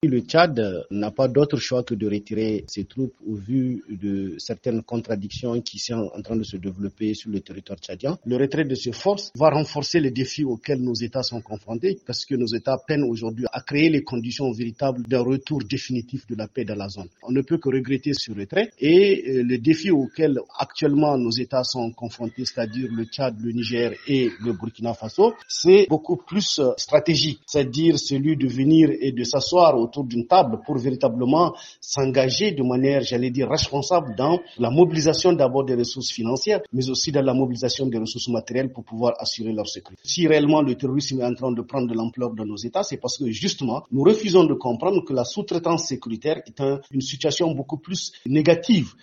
Le Tchad n'a pas d'autre choix que de retirer ses troupes au vu de certaines contradictions qui sont en train de se développer sur le territoire tchadien. Le retrait de ces forces va renforcer les défis auxquels nos États sont confrontés parce que nos États peinent aujourd'hui à créer les conditions véritables d'un retour définitif de la paix dans la zone. On ne peut que regretter ce retrait et les défis auxquels actuellement nos États sont confrontés, c'est-à-dire le Tchad, le Niger et le Burkina Faso, c'est beaucoup plus stratégique, c'est-à-dire celui de venir et de s'asseoir autour d'une table pour véritablement s'engager de manière, responsable dans la mobilisation d'abord des ressources financières, mais aussi dans la mobilisation des ressources matérielles pour pouvoir assurer leur sécurité. Si réellement le terrorisme est en train de prendre de l'ampleur dans nos États, c'est parce que justement, nous refusons de comprendre que la sous-traitance sécuritaire est une situation beaucoup plus négative